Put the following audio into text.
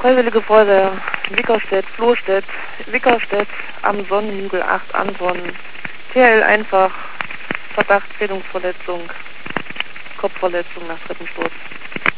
Freiwillige Feuerwehr, Wickerstedt, Flostedt, Wickerstedt, am Sonnenhügel 8 Anton, TL einfach, Verdacht Zählungsverletzung, Kopfverletzung nach Treppensturz.